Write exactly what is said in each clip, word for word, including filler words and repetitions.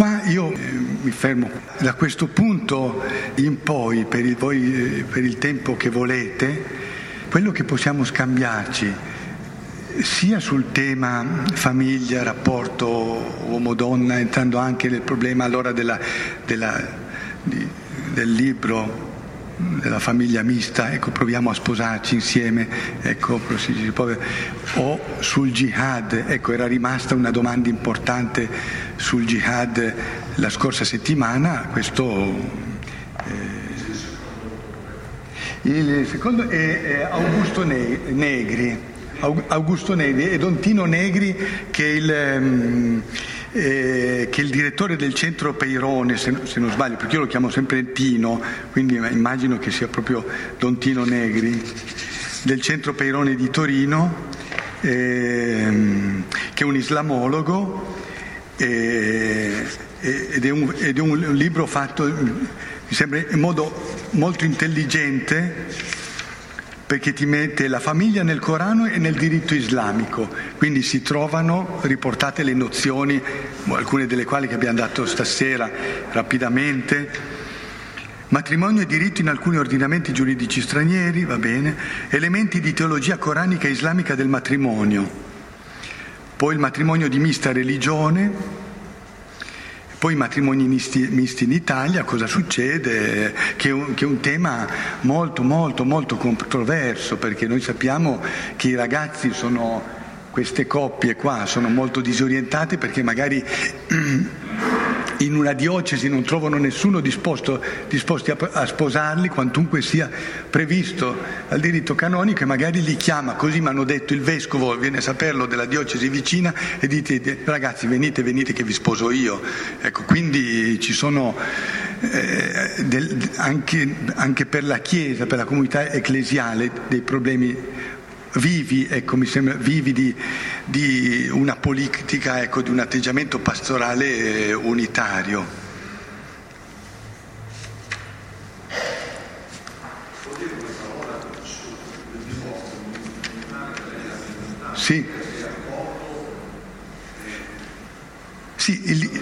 Ma io eh, mi fermo da questo punto in poi, per il, voi, per il tempo che volete, quello che possiamo scambiarci, sia sul tema famiglia, rapporto uomo-donna, entrando anche nel problema allora della, della, di, del libro, della famiglia mista, ecco, proviamo a sposarci insieme, ecco, o sul jihad, ecco, era rimasta una domanda importante sul jihad la scorsa settimana, questo eh, il secondo è, è Augusto Negri, Augusto Negri e Don Tino Negri, che è il um, Eh, che è il direttore del centro Peirone, se, se non sbaglio, perché io lo chiamo sempre Tino, quindi immagino che sia proprio Don Tino Negri, del centro Peirone di Torino, eh, che è un islamologo, eh, ed, è un, ed è un libro fatto, mi sembra, in modo molto intelligente, perché ti mette la famiglia nel Corano e nel diritto islamico, quindi si trovano riportate le nozioni, alcune delle quali che abbiamo dato stasera rapidamente: matrimonio e diritto in alcuni ordinamenti giuridici stranieri, va bene, elementi di teologia coranica e islamica del matrimonio, poi il matrimonio di mista religione, poi i matrimoni misti, misti in Italia, cosa succede? Che è, un, che è un tema molto molto molto controverso, perché noi sappiamo che i ragazzi sono, queste coppie qua sono molto disorientate, perché magari in una diocesi non trovano nessuno disposto, disposti a, a sposarli, quantunque sia previsto al diritto canonico, e magari li chiama: così mi hanno detto, il vescovo viene a saperlo della diocesi vicina e dite: ragazzi, venite, venite che vi sposo io. Ecco, quindi ci sono eh, del, anche, anche per la Chiesa, per la comunità ecclesiale, dei problemi vivi, ecco, mi sembra, vivi di, di una politica, ecco, di un atteggiamento pastorale unitario. Sì. Sì, il,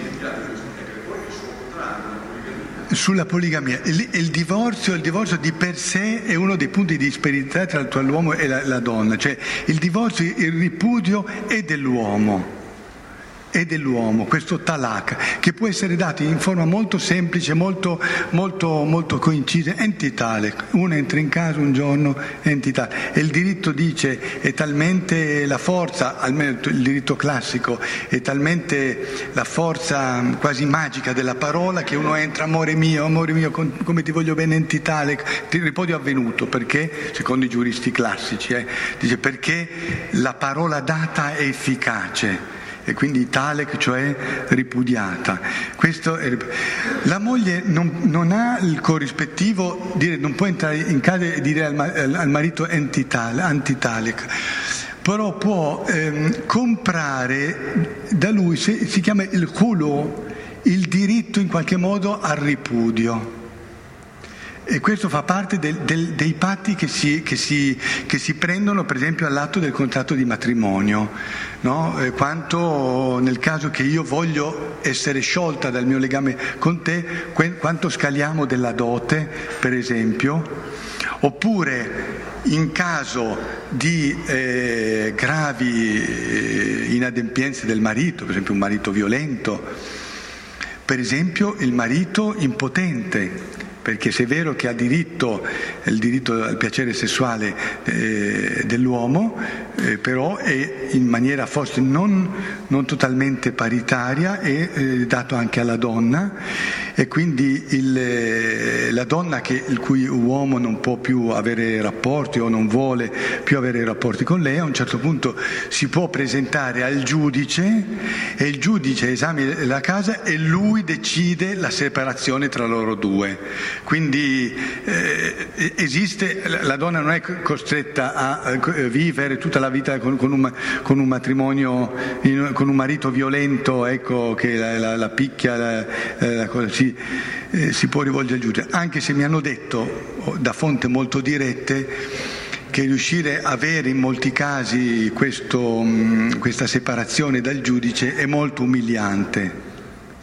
sulla poligamia, il, il divorzio, il divorzio di per sé è uno dei punti di disparità tra, tra l'uomo e la, la donna, cioè il divorzio, il ripudio è dell'uomo, è dell'uomo, questo talak, che può essere dato in forma molto semplice, molto, molto, molto coincide, enti talak, uno entra in casa un giorno, enti talak, e il diritto dice, è talmente la forza, almeno il diritto classico, è talmente la forza quasi magica della parola, che uno entra: amore mio, amore mio, come ti voglio bene, enti talak, il ripudio è avvenuto, perché, secondo i giuristi classici, eh, dice perché la parola data è efficace, e quindi talek, cioè ripudiata. Questo è... La moglie non, non ha il corrispettivo, dire, non può entrare in casa e dire al, al marito antitalek, però può ehm, comprare da lui, si, si chiama il khulu, il diritto in qualche modo al ripudio. E questo fa parte del, del, dei patti che si, che, si, che si prendono, per esempio, all'atto del contratto di matrimonio, no? Eh, quanto nel caso che io voglio essere sciolta dal mio legame con te, que, quanto scaliamo della dote, per esempio, oppure in caso di eh, gravi eh, inadempienze del marito, per esempio un marito violento, per esempio il marito impotente. Perché se è vero che ha diritto, il diritto al piacere sessuale eh, dell'uomo, eh, però è in maniera forse non, non totalmente paritaria, è eh, dato anche alla donna, e quindi il, eh, la donna che, il cui uomo non può più avere rapporti o non vuole più avere rapporti con lei, a un certo punto si può presentare al giudice, e il giudice esamina la casa e lui decide la separazione tra loro due. Quindi eh, esiste, la donna non è costretta a eh, vivere tutta la vita con, con, un, con un matrimonio, in, con un marito violento, ecco, che la, la, la picchia, la, la cosa, si, eh, si può rivolgere al giudice, anche se mi hanno detto da fonti molto dirette che riuscire a avere in molti casi questo, questa separazione dal giudice è molto umiliante.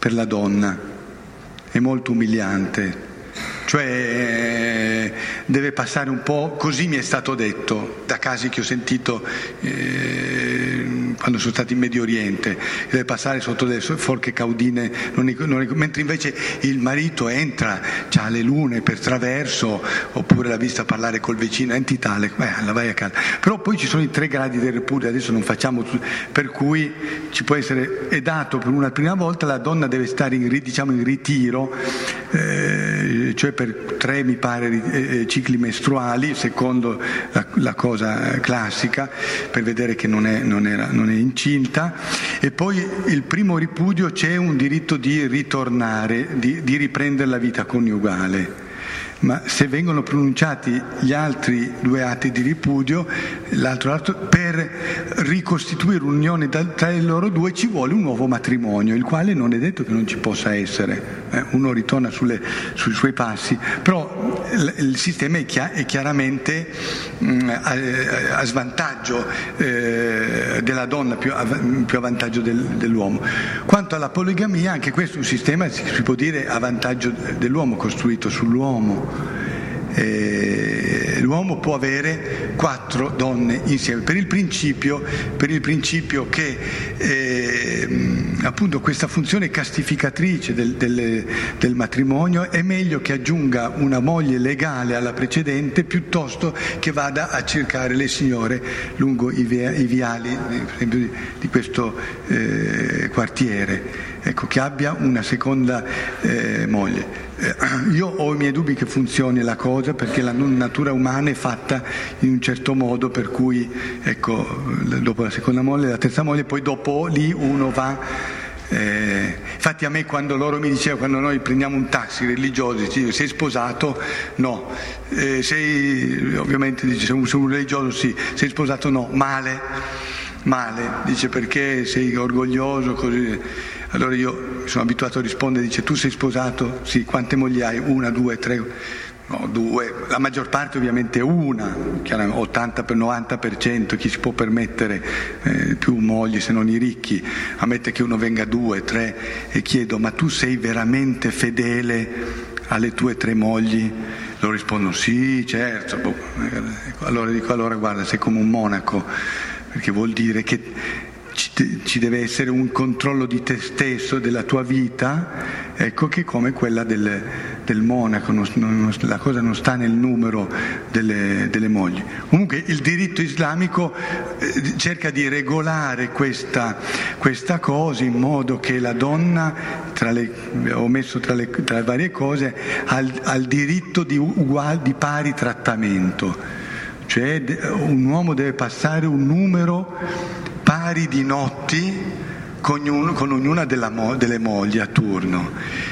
per la donna, è molto umiliante. Cioè deve passare un po', così mi è stato detto, da casi che ho sentito eh, quando sono stati in Medio Oriente, deve passare sotto delle forche caudine, non, non, mentre invece il marito entra, ha le lune per traverso, oppure l'ha vista parlare col vicino, enti tale, beh, la vai a casa. Però poi ci sono i tre gradi del repudio, adesso non facciamo, per cui ci può essere, è dato per una prima volta, la donna deve stare in, diciamo, in ritiro, eh, cioè per per tre mi pare eh, cicli mestruali, secondo la, la cosa classica, per vedere che non è, non, era, non è incinta. E poi il primo ripudio, c'è un diritto di ritornare, di, di riprendere la vita coniugale. Ma se vengono pronunciati gli altri due atti di ripudio, l'altro atto, per ricostituire un'unione tra loro due ci vuole un nuovo matrimonio, il quale non è detto che non ci possa essere. Eh, uno ritorna sulle, sui suoi passi, però il, il sistema è, chia- è chiaramente mh, a, a svantaggio eh, della donna, più a, più a vantaggio del, dell'uomo. Quanto alla poligamia, anche questo è un sistema, si, si può dire, a vantaggio dell'uomo, costruito sull'uomo. Eh, l'uomo può avere quattro donne insieme per il principio, per il principio che eh, appunto questa funzione castificatrice del, del, del matrimonio è meglio che aggiunga una moglie legale alla precedente piuttosto che vada a cercare le signore lungo i, via, i viali per esempio di, di questo eh, quartiere, ecco, che abbia una seconda eh, moglie. Io ho i miei dubbi che funzioni la cosa, perché la natura umana è fatta in un certo modo, per cui ecco, dopo la seconda moglie, la terza moglie, poi dopo lì uno va. Eh, infatti a me, quando loro mi dicevano, quando noi prendiamo un taxi religioso, dice, sei sposato? No. Eh, sei, ovviamente dice, sei un, sei un religioso? Sì. Sei sposato? No. Male. Male, dice, perché sei orgoglioso, così. Allora io mi sono abituato a rispondere, dice, tu sei sposato? Sì. Quante mogli hai? Una, due, tre? No, due. La maggior parte ovviamente una, ottanta per novanta per cento, chi si può permettere eh, più mogli se non i ricchi, ammette che uno venga due, tre, e chiedo, ma tu sei veramente fedele alle tue tre mogli? Loro rispondono, sì, certo. Boh. Allora dico, allora guarda, sei come un monaco, perché vuol dire che ci deve essere un controllo di te stesso, della tua vita, ecco, che come quella del, del monaco, non, non, la cosa non sta nel numero delle, delle mogli. Comunque il diritto islamico eh, cerca di regolare questa, questa cosa in modo che la donna, tra le, ho messo tra le, tra le varie cose, ha il diritto di, ugual, di pari trattamento, cioè un uomo deve passare un numero pari di notti con, ognuno, con ognuna della mo, delle mogli a turno,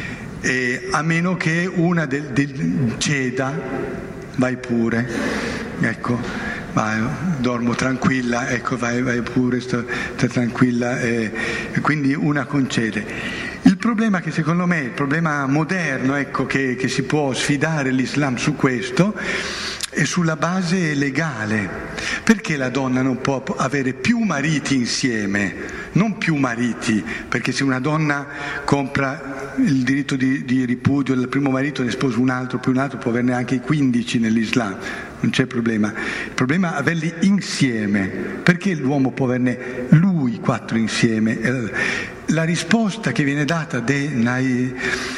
e a meno che una del, del ceda, vai pure, ecco, vai, dormo tranquilla, ecco, vai, vai pure, sto, sto tranquilla, e, e quindi una concede. Il problema che secondo me, il problema moderno, ecco, che, che si può sfidare l'Islam su questo, è sulla base legale. Perché la donna non può avere più mariti insieme? Non più mariti, perché se una donna compra il diritto di, di ripudio del primo marito, ne sposa un altro, più un altro, può averne anche quindici nell'Islam, non c'è problema. Il problema è averli insieme. Perché l'uomo può averne lui quattro insieme? La risposta che viene data dai, dai,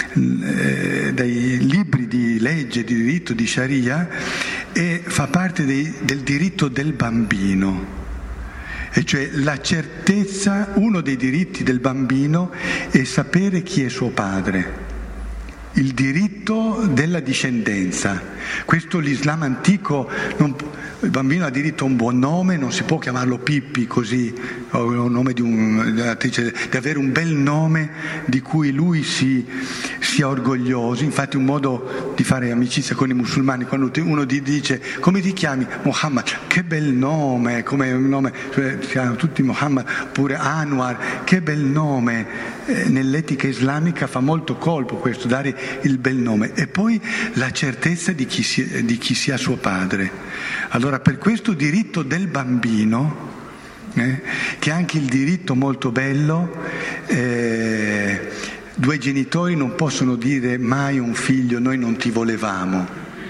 eh, dai libri di legge, di diritto, di Sharia, e fa parte dei, del diritto del bambino, e cioè la certezza, uno dei diritti del bambino è sapere chi è suo padre, il diritto della discendenza. Questo l'Islam antico, non, il bambino ha diritto a un buon nome, non si può chiamarlo Pippi così, o il nome di un'attrice, di avere un bel nome di cui lui si sia orgoglioso. Infatti un modo di fare amicizia con i musulmani, quando uno ti dice come ti chiami? Muhammad, che bel nome, come un nome, cioè, si chiamano tutti Muhammad, pure Anwar, che bel nome. Eh, nell'etica islamica fa molto colpo questo, dare il bel nome, e poi la certezza di chi, si, di chi sia suo padre. Allora, per questo diritto del bambino, eh, che è anche il diritto molto bello, eh, Due genitori non possono dire mai a un figlio noi non ti volevamo.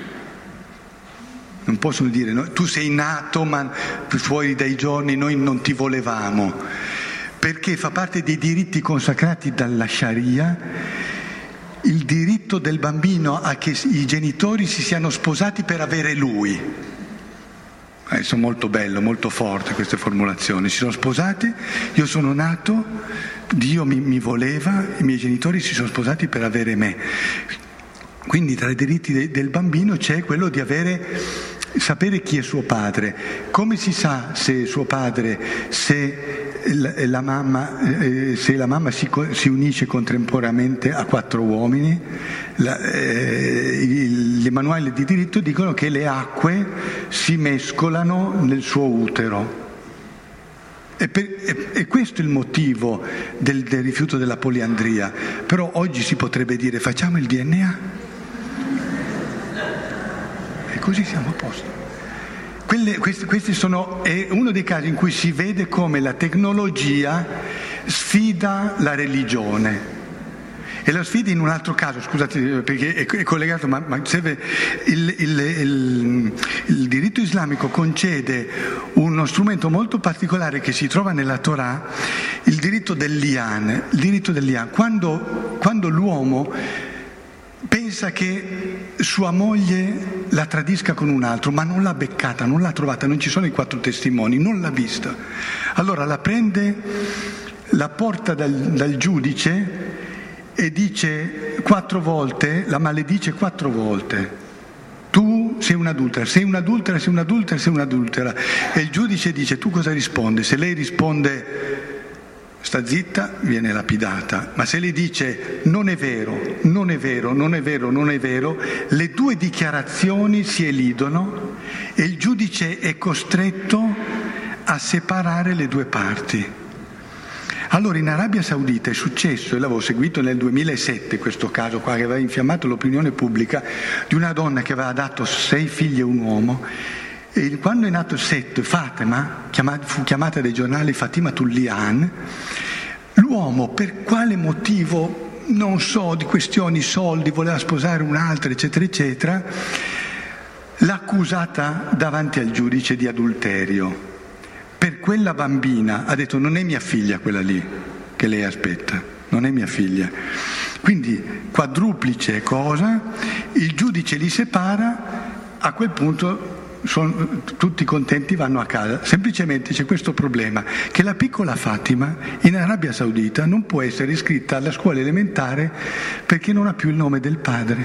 Non possono dire no, tu sei nato ma fuori dai giorni noi non ti volevamo. Perché fa parte dei diritti consacrati dalla Sharia il diritto del bambino a che i genitori si siano sposati per avere lui. Eh, sono molto bello, molto forte queste formulazioni. Si sono sposati, io sono nato, Dio mi, mi voleva, i miei genitori si sono sposati per avere me. Quindi tra i diritti de, del bambino c'è quello di avere, sapere chi è suo padre. Come si sa se è suo padre, se la, la mamma, eh, se la mamma si, si unisce contemporaneamente a quattro uomini? La, eh, gli manuali di diritto dicono che le acque si mescolano nel suo utero. E, per, e, e questo è il motivo del, del rifiuto della poliandria. Però oggi si potrebbe dire facciamo il D N A e così siamo a posto. Quelle, questi, questi sono, è uno dei casi in cui si vede come la tecnologia sfida la religione. E la sfida in un altro caso, scusate perché è, è collegato, ma, ma serve, il, il, il, il diritto islamico concede uno strumento molto particolare che si trova nella Torah, il diritto del li'an. Il diritto del li'an. Quando, quando l'uomo pensa che sua moglie la tradisca con un altro, ma non l'ha beccata, non l'ha trovata, non ci sono i quattro testimoni, non l'ha vista. Allora la prende, la porta dal, dal giudice e dice quattro volte, la maledice quattro volte. Tu sei un'adultera, sei un'adultera, sei un'adultera, sei un'adultera. E il giudice dice tu cosa risponde? Se lei risponde sta zitta, viene lapidata, ma se lei dice non è vero, non è vero, non è vero, non è vero, le due dichiarazioni si elidono e il giudice è costretto a separare le due parti. Allora in Arabia Saudita è successo, e l'avevo seguito nel duemilasette questo caso qua che aveva infiammato l'opinione pubblica, di una donna che aveva dato sei figli e un uomo. E quando è nato il setto, Fatima, chiamata, fu chiamata dai giornali Fatima Tullian, l'uomo per quale motivo, non so, di questioni soldi, voleva sposare un'altra, eccetera, eccetera, l'ha accusata davanti al giudice di adulterio. Per quella bambina ha detto non è mia figlia quella lì che lei aspetta, non è mia figlia. Quindi quadruplice cosa, il giudice li separa, a quel punto sono, tutti contenti vanno a casa. Semplicemente c'è questo problema, che la piccola Fatima in Arabia Saudita non può essere iscritta alla scuola elementare perché non ha più il nome del padre,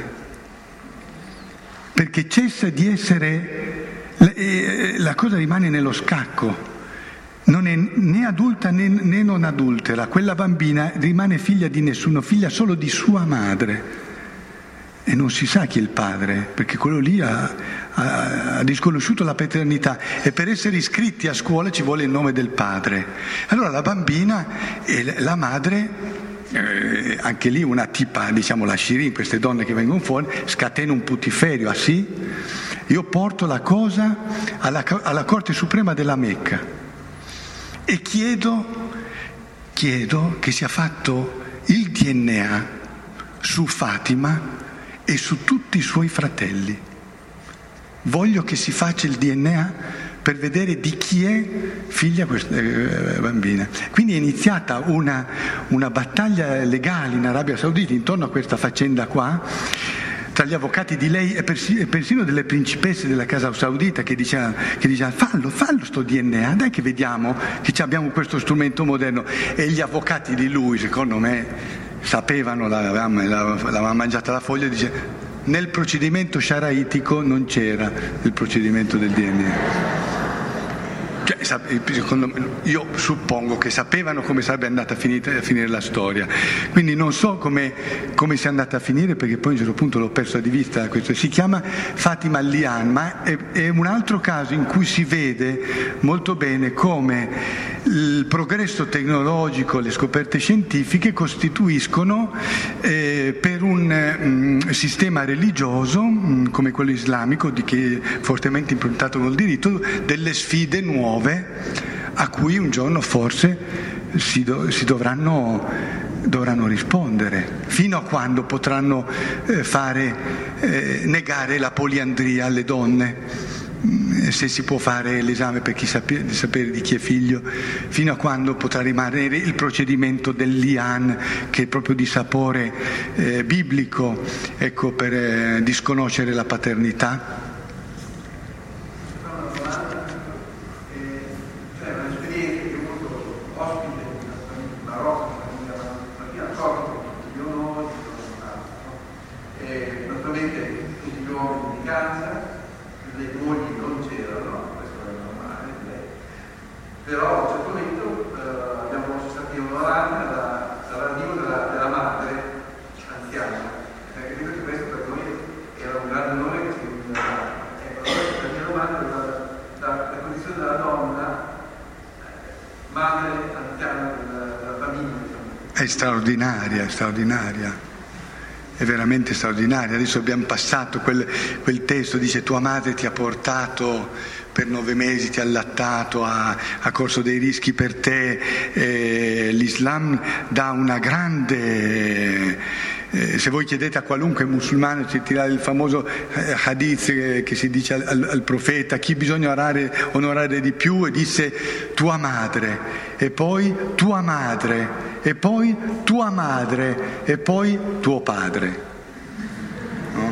perché cessa di essere, la cosa rimane nello scacco. Non è né adulta né, né non adultera, quella bambina rimane figlia di nessuno, figlia solo di sua madre e non si sa chi è il padre, perché quello lì ha, ha, ha disconosciuto la paternità e per essere iscritti a scuola ci vuole il nome del padre. Allora la bambina e la madre, eh, anche lì una tipa, diciamo la Shirin, queste donne che vengono fuori, scatena un putiferio, ah sì? Io porto la cosa alla, alla Corte Suprema della Mecca. E chiedo, chiedo che sia fatto il D N A su Fatima e su tutti i suoi fratelli. Voglio che si faccia il D N A per vedere di chi è figlia questa eh, bambina. Quindi è iniziata una, una battaglia legale in Arabia Saudita intorno a questa faccenda qua, tra gli avvocati di lei e persino delle principesse della casa saudita che dicevano, che dicevano fallo, fallo sto D N A, dai che vediamo che abbiamo questo strumento moderno. E gli avvocati di lui, secondo me, sapevano, l'aveva mangiata la foglia, e dice nel procedimento sharaitico non c'era il procedimento del D N A. Cioè, io suppongo che sapevano come sarebbe andata a finire, a finire la storia, quindi non so come, come sia andata a finire perché poi a un certo punto l'ho persa di vista. Questo si chiama Fatima Li'an, ma è, è un altro caso in cui si vede molto bene come il progresso tecnologico, le scoperte scientifiche costituiscono eh, per un um, sistema religioso um, come quello islamico, di che è fortemente improntato col diritto, delle sfide nuove a cui un giorno forse si, do, si dovranno dovranno rispondere. Fino a quando potranno eh, fare, eh, negare la poliandria alle donne? Se si può fare l'esame per chi sape, di sapere di chi è figlio, fino a quando potrà rimanere il procedimento dell'I A N, che è proprio di sapore eh, biblico, ecco, per eh, disconoscere la paternità? È straordinaria, è straordinaria, è veramente straordinaria. Adesso abbiamo passato quel, quel testo, dice tua madre ti ha portato per nove mesi, ti ha allattato, ha, ha corso dei rischi per te. Eh, L'Islam dà una grande... Eh, se voi chiedete a qualunque musulmano, si tira il famoso eh, hadith eh, che si dice al, al profeta, chi bisogna onorare, onorare di più, e disse tua madre, e poi tua madre, e poi tua madre, e poi tuo padre. No?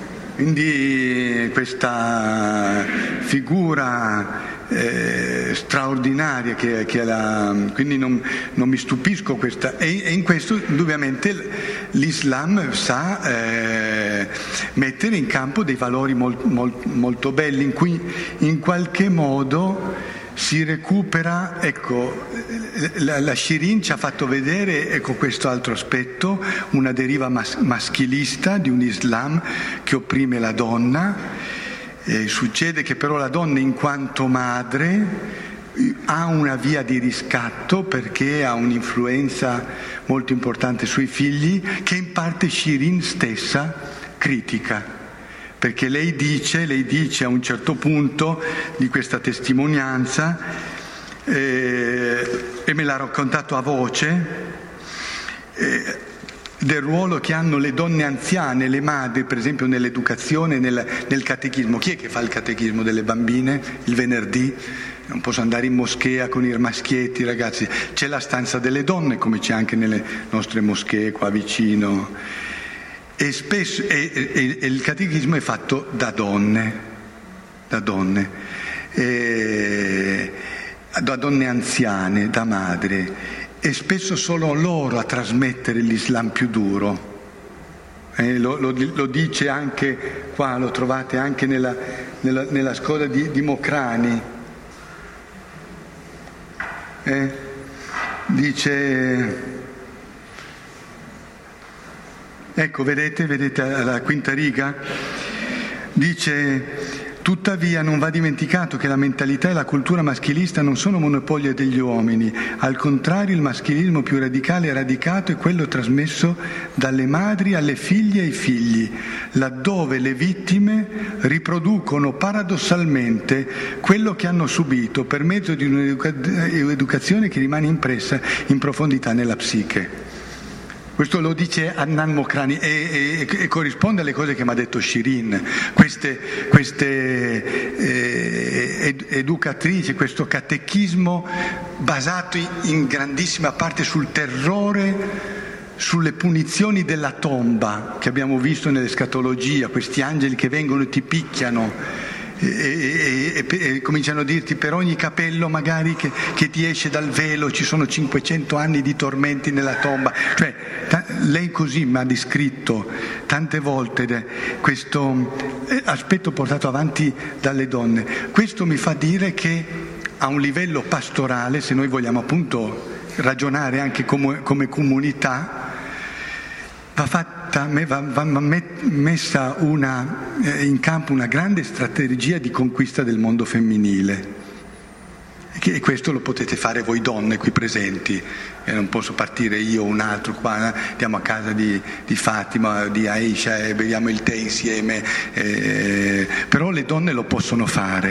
Quindi questa figura Eh, straordinaria che, che la, quindi non, non mi stupisco questa, e, e in questo indubbiamente l'Islam sa eh, mettere in campo dei valori molt, molt, molto belli, in cui in qualche modo si recupera, ecco, la, la Shirin ci ha fatto vedere, ecco, questo altro aspetto, una deriva mas, maschilista di un Islam che opprime la donna. Eh, succede che però la donna, in quanto madre, ha una via di riscatto, perché ha un'influenza molto importante sui figli, che in parte Shirin stessa critica, perché lei dice, lei dice a un certo punto di questa testimonianza, eh, e me l'ha raccontato a voce, eh, del ruolo che hanno le donne anziane, le madri, per esempio nell'educazione, nel, nel catechismo. Chi è che fa il catechismo delle bambine il venerdì? Non posso andare in moschea con i maschietti, ragazzi. C'è la stanza delle donne, come c'è anche nelle nostre moschee qua vicino. E spesso e, e, e il catechismo è fatto da donne, da donne, e, da donne anziane, da madri. E spesso sono loro a trasmettere l'Islam più duro. Eh, lo, lo, lo dice anche qua, lo trovate anche nella, nella, nella scuola di, di Mokrani. Eh, dice, ecco, vedete, vedete alla quinta riga, dice... Tuttavia non va dimenticato che la mentalità e la cultura maschilista non sono monopolio degli uomini, al contrario il maschilismo più radicale e radicato è quello trasmesso dalle madri alle figlie e ai figli, laddove le vittime riproducono paradossalmente quello che hanno subito per mezzo di un'educazione che rimane impressa in profondità nella psiche. Questo lo dice Adnan Mokrani e, e, e corrisponde alle cose che mi ha detto Shirin. Queste, queste eh, ed, educatrici, questo catechismo basato in grandissima parte sul terrore, sulle punizioni della tomba che abbiamo visto nell'escatologia, questi angeli che vengono e ti picchiano. E, e, e, e cominciano a dirti per ogni capello magari che, che ti esce dal velo ci sono cinquecento anni di tormenti nella tomba. Cioè, ta, lei così mi ha descritto tante volte questo aspetto portato avanti dalle donne. Questo mi fa dire che a un livello pastorale, se noi vogliamo appunto ragionare anche come, come comunità, va fatta Va, va messa una, eh, in campo una grande strategia di conquista del mondo femminile, e questo lo potete fare voi donne qui presenti. Eh, non posso partire io o un altro qua, eh? Andiamo a casa di, di Fatima, di Aisha e beviamo il tè insieme, eh, però le donne lo possono fare.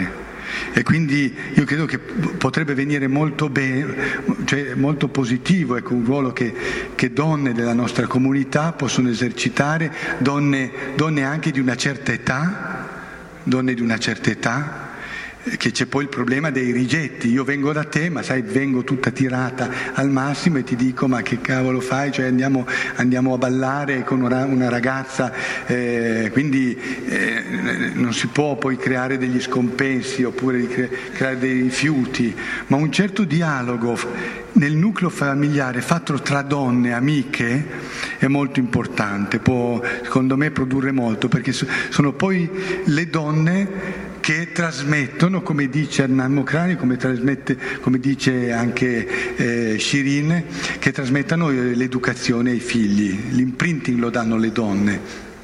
E quindi io credo che potrebbe venire molto bene, cioè molto positivo, ecco, un ruolo che, che donne della nostra comunità possono esercitare, donne, donne anche di una certa età, donne di una certa età, che c'è poi il problema dei rigetti. Io vengo da te, ma sai, vengo tutta tirata al massimo e ti dico: ma che cavolo fai? Cioè andiamo, andiamo a ballare con una, una ragazza, eh, quindi eh, non si può poi creare degli scompensi oppure cre- creare dei rifiuti, ma un certo dialogo nel nucleo familiare fatto tra donne amiche è molto importante, può secondo me produrre molto, perché sono poi le donne che trasmettono, come dice Adnan Mokrani, come trasmette, come dice anche eh, Shirin, che trasmettono l'educazione ai figli, l'imprinting lo danno le donne.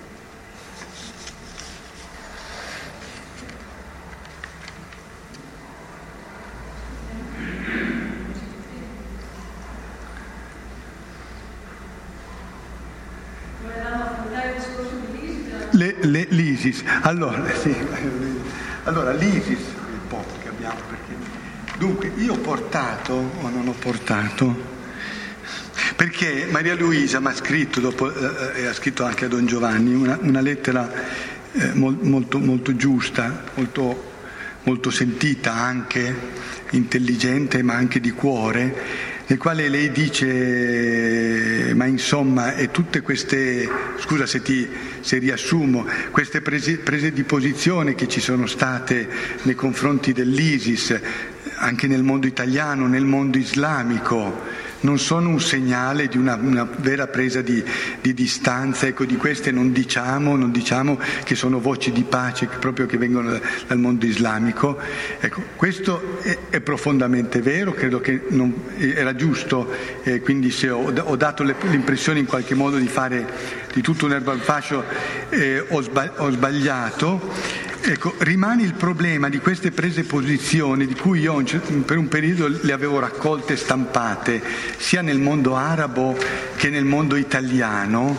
Le, le, L'ISIS, allora, sì, allora l'ISIS, il po' che abbiamo, perché dunque io ho portato o non ho portato, perché Maria Luisa mi ha scritto dopo, eh, e ha scritto anche a Don Giovanni una, una lettera eh, mol, molto, molto giusta, molto, molto sentita, anche intelligente, ma anche di cuore, nel quale lei dice: ma insomma, e tutte queste, scusa se ti se riassumo, queste prese, prese di posizione che ci sono state nei confronti dell'ISIS, anche nel mondo italiano, nel mondo islamico, non sono un segnale di una, una vera presa di, di distanza. Ecco, di queste non diciamo, non diciamo che sono voci di pace proprio che vengono dal mondo islamico. Ecco, questo è, è profondamente vero, credo che non, era giusto, eh, quindi se ho, ho dato le, l'impressione in qualche modo di fare di tutto un erba al fascio, eh, ho, sbagli, ho sbagliato. Ecco, rimane il problema di queste prese posizioni, di cui io per un periodo le avevo raccolte stampate sia nel mondo arabo che nel mondo italiano,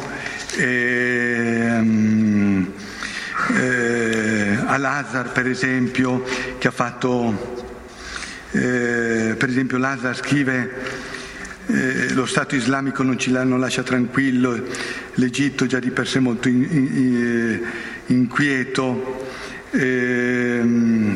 ehm, eh, Al-Azhar per esempio, che ha fatto, eh, per esempio l'Azhar scrive: eh, lo Stato islamico non ci non lascia tranquillo, l'Egitto già di per sé molto in, in, inquieto. Eh,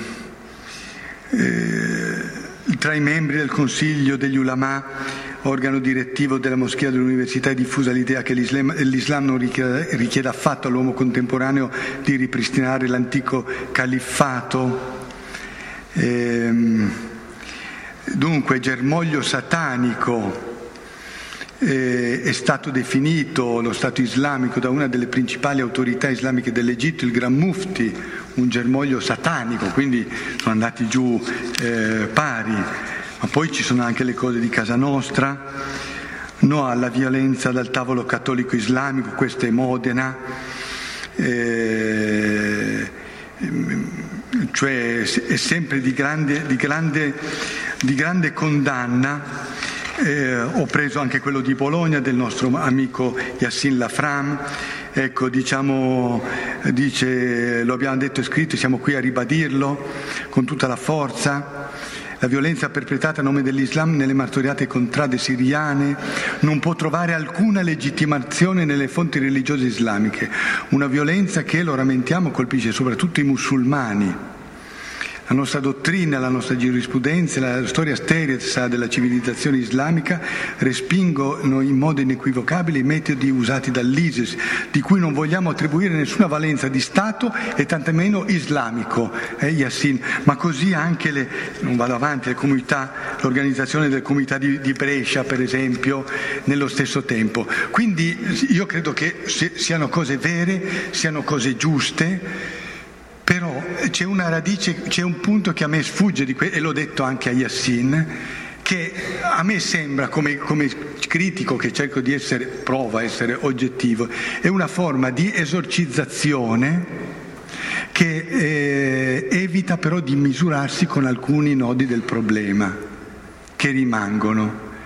eh, tra i membri del Consiglio degli Ulama, organo direttivo della Moschea dell'Università, è diffusa l'idea che l'Islam, l'Islam non richieda, richieda affatto all'uomo contemporaneo di ripristinare l'antico califfato. Eh, dunque, germoglio satanico. Eh, è stato definito lo Stato islamico da una delle principali autorità islamiche dell'Egitto, il Gran Mufti, un germoglio satanico, quindi sono andati giù eh, pari. Ma poi ci sono anche le cose di casa nostra: no alla violenza dal tavolo cattolico islamico, questa è Modena, eh, cioè è sempre di grande, di grande, di grande condanna. Eh, ho preso anche quello di Bologna del nostro amico Yassin Lafram. Ecco, diciamo, dice, lo abbiamo detto e scritto, siamo qui a ribadirlo con tutta la forza. La violenza perpetrata a nome dell'Islam nelle martoriate contrade siriane non può trovare alcuna legittimazione nelle fonti religiose islamiche. Una violenza che, lo rammentiamo, colpisce soprattutto i musulmani. La nostra dottrina, la nostra giurisprudenza, la storia stessa della civilizzazione islamica respingono in modo inequivocabile i metodi usati dall'ISIS, di cui non vogliamo attribuire nessuna valenza di Stato e tantomeno islamico, eh, Yassin, ma così anche le, non vado avanti, le comunità, l'organizzazione delle comunità di, di Brescia, per esempio, nello stesso tempo. Quindi io credo che siano cose vere, siano cose giuste. Però c'è una radice, c'è un punto che a me sfugge, di que- e l'ho detto anche a Yassin, che a me sembra, come, come critico che cerco di essere, provo a essere oggettivo, è una forma di esorcizzazione che eh, evita però di misurarsi con alcuni nodi del problema che rimangono.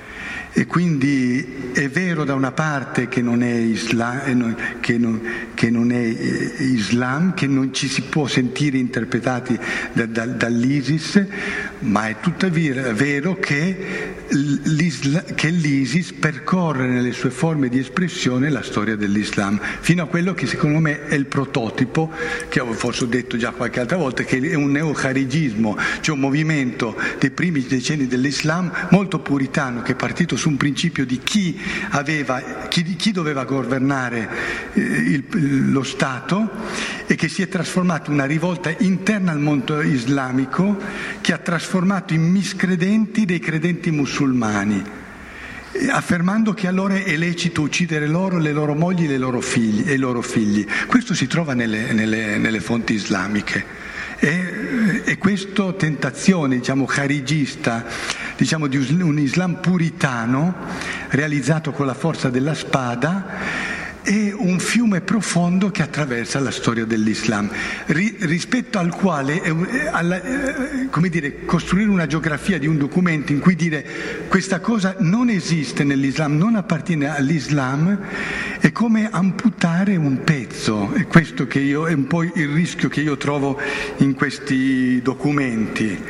E quindi è vero da una parte che non è Islam, che non, che non è Islam, che non ci si può sentire interpretati da, da, dall'ISIS, ma è tuttavia vero che, che l'ISIS percorre nelle sue forme di espressione la storia dell'Islam, fino a quello che secondo me è il prototipo, che avevo forse detto già qualche altra volta, che è un neocharigismo, cioè un movimento dei primi decenni dell'Islam molto puritano, che è partito su un principio di chi aveva, chi, chi doveva governare eh, il, lo Stato, e che si è trasformato in una rivolta interna al mondo islamico, che ha trasformato in miscredenti dei credenti musulmani, affermando che allora è lecito uccidere loro, le loro mogli, le loro figli, e i loro figli. Questo si trova nelle, nelle, nelle fonti islamiche. E, e questa tentazione, diciamo, kharigista, diciamo, di un Islam puritano realizzato con la forza della spada, è un fiume profondo che attraversa la storia dell'Islam, ri, rispetto al quale, eh, alla, eh, come dire, costruire una geografia di un documento in cui dire questa cosa non esiste nell'Islam, non appartiene all'Islam, è come amputare un pezzo. È questo che io, è un po' il rischio che io trovo in questi documenti.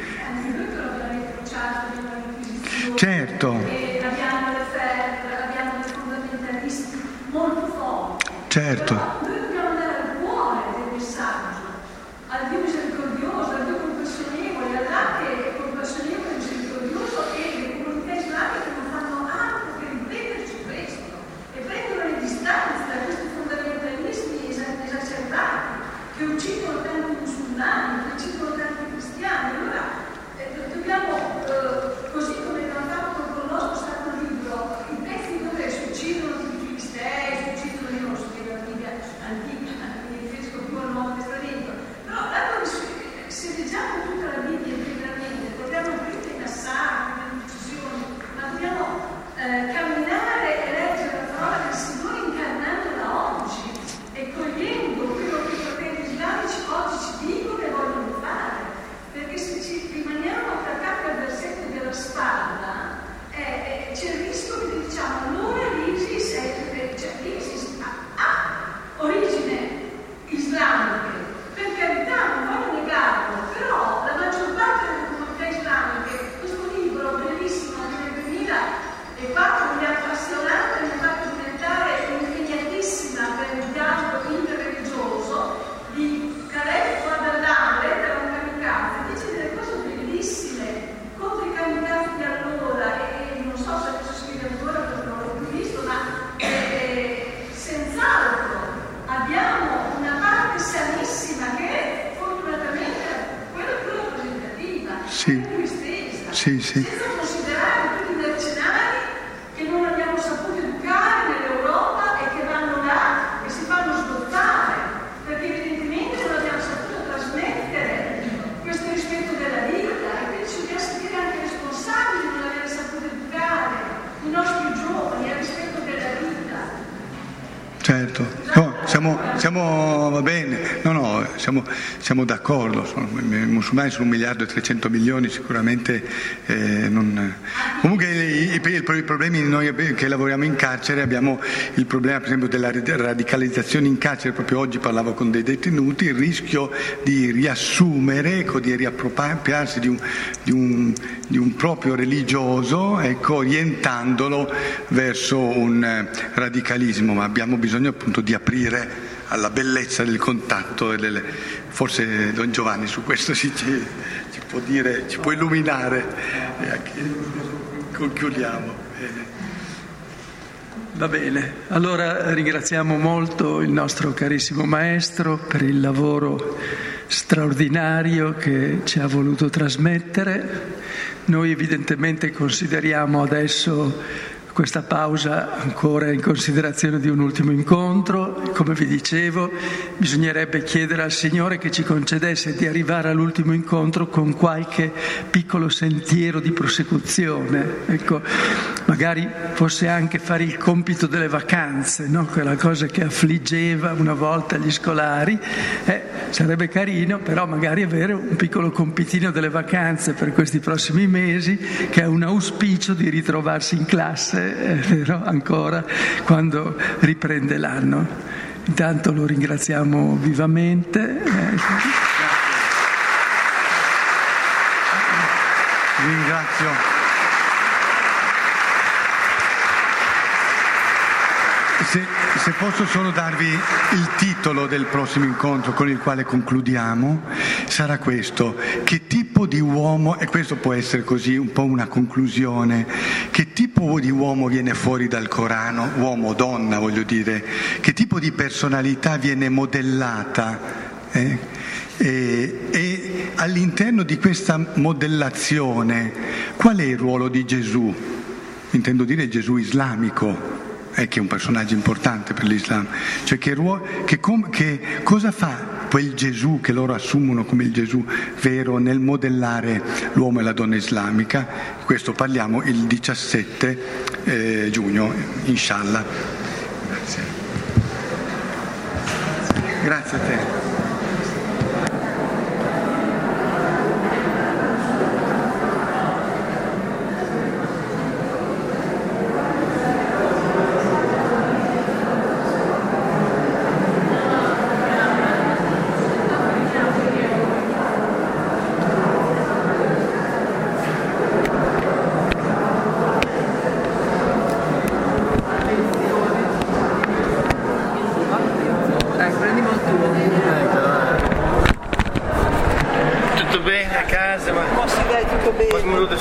Certo. Certo. Però noi dobbiamo andare al cuore del messaggio, al Dio misericordioso, al Dio compassionevole, all'Allah che è compassionevole e misericordioso, e le comunità islamiche non fanno altro che ripeterci questo e prendono le distanze da questi fondamentalismi esacerbati che uccidono tanti musulmani, che uccidono tanti cristiani. Allora eh, dobbiamo, eh, così come abbiamo fatto con il nostro Sacro Libro, i pezzi dove si uccidono i filistei, si uccidono i nostri antica, quindi riferisco più al Nuovo Testamento, però dato che se leggiamo tutta la Bibbia integralmente, troviamo tutte i massacri, le uccisioni, ma dobbiamo eh, camminare e leggere la parola del Signore incarnandola oggi e cogliendo quello che i fratelli islamici oggi ci dicono e vogliono fare, perché se ci rimaniamo attaccati al versetto della spada eh, eh, c'è il rischio che diciamo allora l'ISIS è, cioè l'ISIS origine islamiche, per carità non voglio negarlo, però la maggior parte delle comunità islamiche, questo libro bellissimo del duemilaquattro mi ha appassionato e mi ha fatto diventare impegnatissima per il dialogo interreligioso di Khaled Fadlallah, lettera a un kamikaze, dice delle cose bellissime contro i kamikaze di allora, e, e non so se adesso scrive ancora perché non l'ho più visto, ma eh, senz'altro abbiamo una parte sanissima che è fortunatamente quella più rappresentativa, sì. più estesa, sì, sì. senza considerare tutti i mercenari che non abbiamo saputo educare nell'Europa e che vanno là e si fanno sdottare, perché evidentemente non abbiamo saputo trasmettere questo rispetto della vita, e quindi ci dobbiamo sentire anche responsabili di non aver saputo educare i nostri giovani al rispetto della vita. Certo, no, siamo, siamo, va bene, no, no, siamo, siamo d'accordo, sono, i musulmani sono un miliardo e trecento milioni, sicuramente eh, non... Comunque i, i, i problemi, noi che lavoriamo in carcere abbiamo il problema per esempio della radicalizzazione in carcere, proprio oggi parlavo con dei detenuti, il rischio di riassumere, ecco, di riappropriarsi di un, di un, di un proprio religioso, ecco, orientandolo verso un radicalismo, ma abbiamo bisogno appunto di aprire alla bellezza del contatto e delle... forse Don Giovanni su questo ci, ci, ci può dire, ci può illuminare e anche concludiamo. Bene. Va bene, allora ringraziamo molto il nostro carissimo maestro per il lavoro straordinario che ci ha voluto trasmettere. Noi evidentemente consideriamo adesso questa pausa ancora in considerazione di un ultimo incontro. Come vi dicevo, bisognerebbe chiedere al Signore che ci concedesse di arrivare all'ultimo incontro con qualche piccolo sentiero di prosecuzione. Ecco, magari fosse anche fare il compito delle vacanze, no? Quella cosa che affliggeva una volta gli scolari. Eh, sarebbe carino, però magari avere un piccolo compitino delle vacanze per questi prossimi mesi, che è un auspicio di ritrovarsi in classe, è vero, ancora quando riprende l'anno. Intanto lo ringraziamo vivamente. Ringrazio. Se, se posso solo darvi il titolo del prossimo incontro con il quale concludiamo, sarà questo: che tipo di uomo, e questo può essere così un po' una conclusione, che tipo di uomo viene fuori dal Corano, uomo o donna voglio dire, che tipo di personalità viene modellata, eh? e, e all'interno di questa modellazione qual è il ruolo di Gesù? Intendo dire Gesù islamico, è che è un personaggio importante per l'Islam, cioè che, che, che cosa fa quel Gesù che loro assumono come il Gesù vero nel modellare l'uomo e la donna islamica. Questo parliamo il diciassette eh, giugno, inshallah. Grazie. Grazie a te. Tutto bene a casa? Ma... Posso dare tutto bene?